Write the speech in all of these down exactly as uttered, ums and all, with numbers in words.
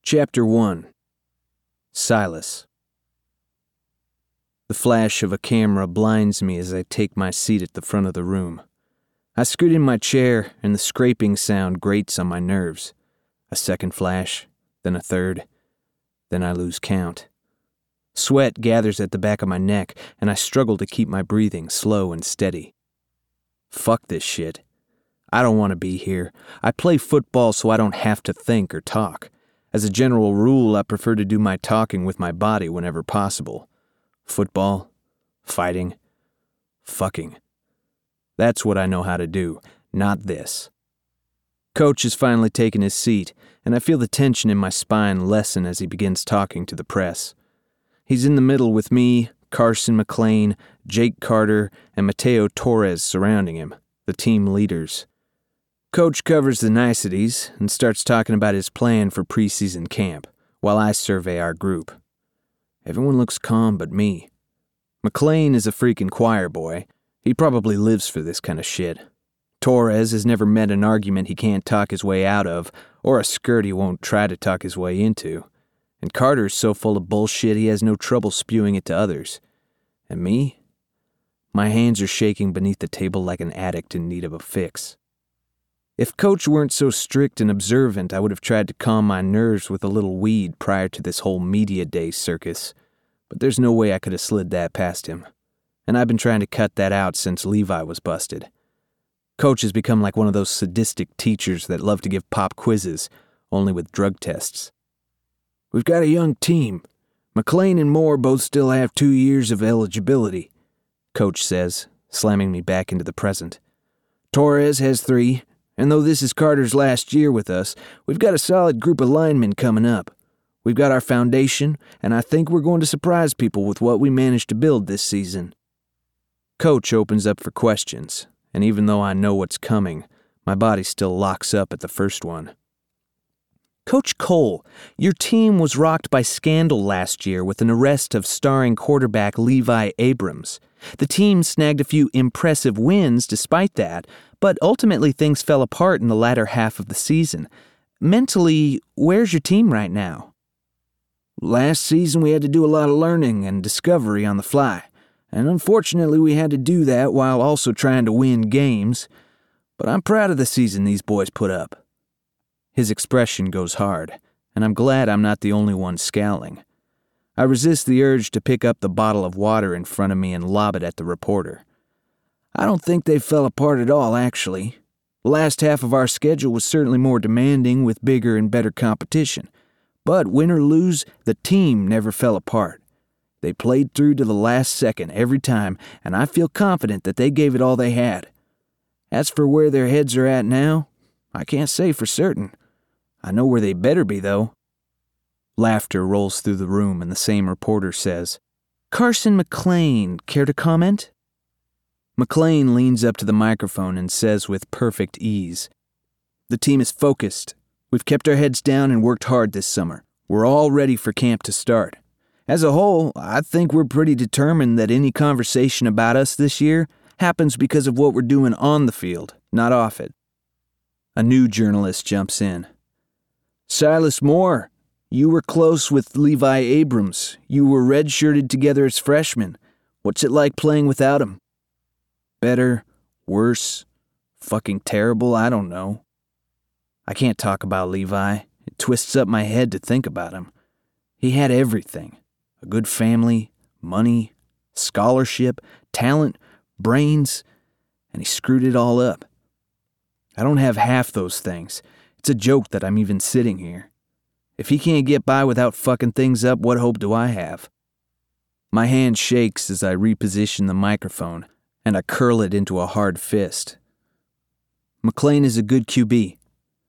Chapter one. Silas. The flash of a camera blinds me as I take my seat at the front of the room. I scoot in my chair, and the scraping sound grates on my nerves. A second flash, then a third, then I lose count. Sweat gathers at the back of my neck, and I struggle to keep my breathing slow and steady. Fuck this shit. I don't want to be here. I play football so I don't have to think or talk. As a general rule, I prefer to do my talking with my body whenever possible. Football, fighting, fucking. That's what I know how to do, not this. Coach has finally taken his seat, and I feel the tension in my spine lessen as he begins talking to the press. He's in the middle with me, Carson McClain, Jake Carter, and Mateo Torres surrounding him, the team leaders. Coach covers the niceties and starts talking about his plan for preseason camp, while I survey our group. Everyone looks calm but me. McClain is a freaking choir boy. He probably lives for this kind of shit. Torres has never met an argument he can't talk his way out of, or a skirt he won't try to talk his way into. And Carter's so full of bullshit he has no trouble spewing it to others. And me? My hands are shaking beneath the table like an addict in need of a fix. If Coach weren't so strict and observant, I would have tried to calm my nerves with a little weed prior to this whole media day circus. But there's no way I could have slid that past him. And I've been trying to cut that out since Levi was busted. Coach has become like one of those sadistic teachers that love to give pop quizzes, only with drug tests. We've got a young team. McClain and Moore both still have two years of eligibility, Coach says, slamming me back into the present. Torres has three. And though this is Carter's last year with us, we've got a solid group of linemen coming up. We've got our foundation, and I think we're going to surprise people with what we managed to build this season. Coach opens up for questions, and even though I know what's coming, my body still locks up at the first one. Coach Cole, your team was rocked by scandal last year with an arrest of starring quarterback Levi Abrams. The team snagged a few impressive wins despite that, but ultimately things fell apart in the latter half of the season. Mentally, where's your team right now? Last season we had to do a lot of learning and discovery on the fly, and unfortunately we had to do that while also trying to win games. But I'm proud of the season these boys put up. His expression goes hard, and I'm glad I'm not the only one scowling. I resist the urge to pick up the bottle of water in front of me and lob it at the reporter. I don't think they fell apart at all, actually. The last half of our schedule was certainly more demanding with bigger and better competition. But win or lose, the team never fell apart. They played through to the last second every time, and I feel confident that they gave it all they had. As for where their heads are at now, I can't say for certain. I know where they better be, though. Laughter rolls through the room, and the same reporter says, Carson McClain, care to comment? McClain leans up to the microphone and says with perfect ease, The team is focused. We've kept our heads down and worked hard this summer. We're all ready for camp to start. As a whole, I think we're pretty determined that any conversation about us this year happens because of what we're doing on the field, not off it. A new journalist jumps in. Silas Moore, you were close with Levi Abrams. You were redshirted together as freshmen. What's it like playing without him? Better, worse, fucking terrible, I don't know. I can't talk about Levi. It twists up my head to think about him. He had everything. A good family, money, scholarship, talent, brains, and he screwed it all up. I don't have half those things. It's a joke that I'm even sitting here. If he can't get by without fucking things up, what hope do I have? My hand shakes as I reposition the microphone, and I curl it into a hard fist. McClain is a good Q B.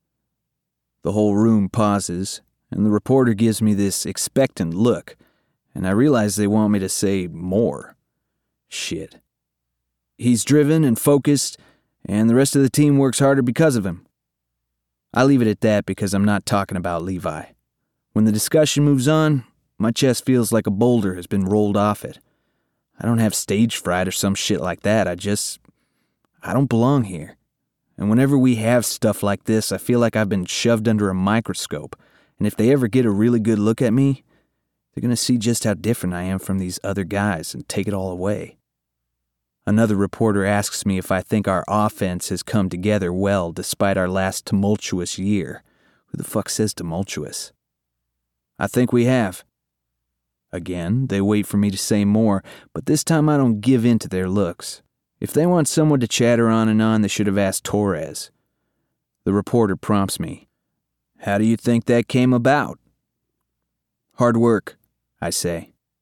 The whole room pauses, and the reporter gives me this expectant look, and I realize they want me to say more. Shit. He's driven and focused, and the rest of the team works harder because of him. I leave it at that because I'm not talking about Levi. When the discussion moves on, my chest feels like a boulder has been rolled off it. I don't have stage fright or some shit like that. I just... I don't belong here. And whenever we have stuff like this, I feel like I've been shoved under a microscope, And if they ever get a really good look at me, they're going to see just how different I am from these other guys and take it all away. Another reporter asks me if I think our offense has come together well despite our last tumultuous year. Who the fuck says tumultuous? I think we have. Again, they wait for me to say more, but this time I don't give in to their looks. If they want someone to chatter on and on, they should have asked Torres. The reporter prompts me. How do you think that came about? Hard work, I say.